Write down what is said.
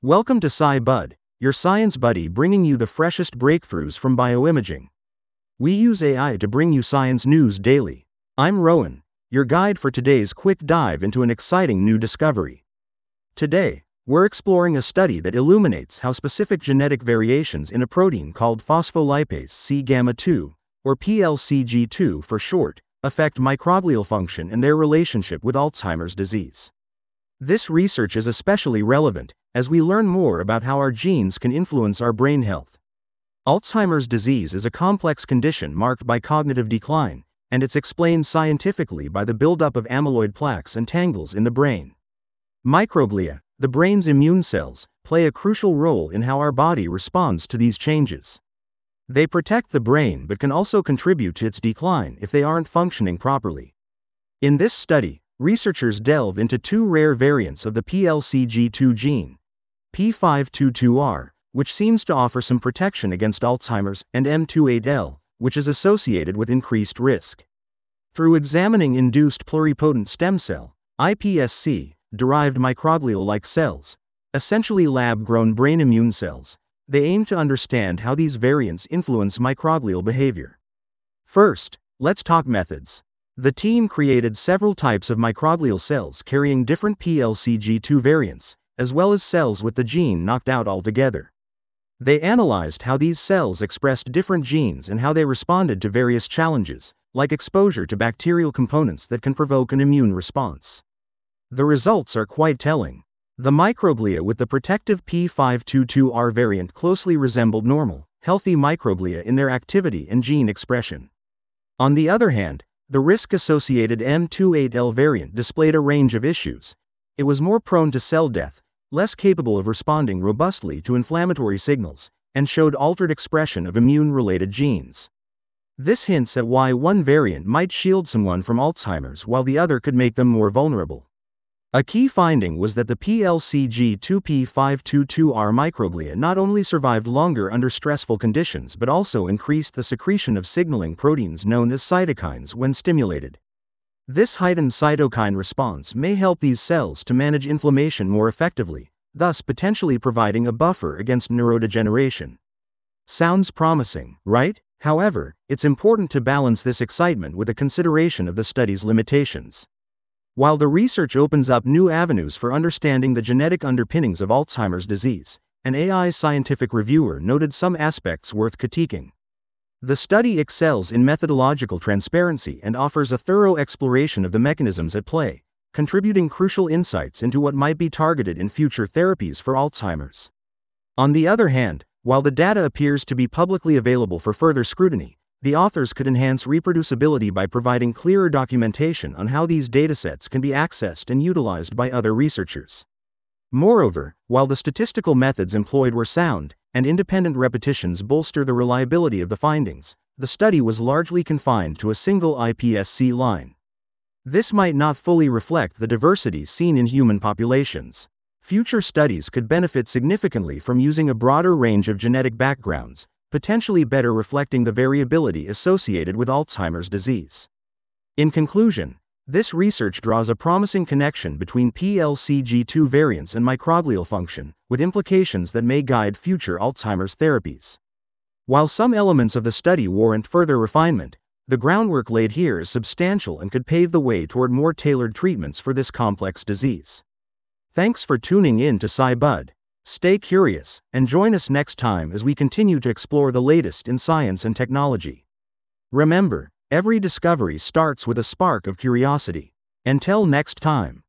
Welcome to SciBud, your science buddy bringing you the freshest breakthroughs from bioimaging. We use AI to bring you science news daily. I'm Rowan, your guide for today's quick dive into an exciting new discovery. Today, we're exploring a study that illuminates how specific genetic variations in a protein called phospholipase C-gamma-2, or PLCG2 for short, affect microglial function and their relationship with Alzheimer's disease. This research is especially relevant as we learn more about how our genes can influence our brain health. Alzheimer's disease is a complex condition marked by cognitive decline, and it's explained scientifically by the buildup of amyloid plaques and tangles in the brain. Microglia, the brain's immune cells, play a crucial role in how our body responds to these changes. They protect the brain but can also contribute to its decline if they aren't functioning properly. In this study, researchers delve into two rare variants of the PLCG2 gene, P522R, which seems to offer some protection against Alzheimer's, and M28L, which is associated with increased risk. Through examining induced pluripotent stem cell, iPSC, derived microglial-like cells, essentially lab-grown brain immune cells, they aim to understand how these variants influence microglial behavior. First, let's talk methods. The team created several types of microglial cells carrying different PLCG2 variants, as well as cells with the gene knocked out altogether. They analyzed how these cells expressed different genes and how they responded to various challenges, like exposure to bacterial components that can provoke an immune response. The results are quite telling. The microglia with the protective P522R variant closely resembled normal, healthy microglia in their activity and gene expression. On the other hand, the risk-associated M28L variant displayed a range of issues. It was more prone to cell death, less capable of responding robustly to inflammatory signals, and showed altered expression of immune-related genes. This hints at why one variant might shield someone from Alzheimer's while the other could make them more vulnerable. A key finding was that the PLCG2P522R microglia not only survived longer under stressful conditions but also increased the secretion of signaling proteins known as cytokines when stimulated. This heightened cytokine response may help these cells to manage inflammation more effectively, thus potentially providing a buffer against neurodegeneration. Sounds promising, right? However, it's important to balance this excitement with a consideration of the study's limitations. While the research opens up new avenues for understanding the genetic underpinnings of Alzheimer's disease, an AI scientific reviewer noted some aspects worth critiquing. The study excels in methodological transparency and offers a thorough exploration of the mechanisms at play, contributing crucial insights into what might be targeted in future therapies for Alzheimer's. On the other hand, while the data appears to be publicly available for further scrutiny, the authors could enhance reproducibility by providing clearer documentation on how these datasets can be accessed and utilized by other researchers. Moreover, while the statistical methods employed were sound, and independent repetitions bolster the reliability of the findings, the study was largely confined to a single iPSC line. This might not fully reflect the diversity seen in human populations. Future studies could benefit significantly from using a broader range of genetic backgrounds, potentially better reflecting the variability associated with Alzheimer's disease. In conclusion, this research draws a promising connection between PLCG2 variants and microglial function, with implications that may guide future Alzheimer's therapies. While some elements of the study warrant further refinement, the groundwork laid here is substantial and could pave the way toward more tailored treatments for this complex disease. Thanks for tuning in to SciBud. Stay curious, and join us next time as we continue to explore the latest in science and technology. Remember, every discovery starts with a spark of curiosity. Until next time.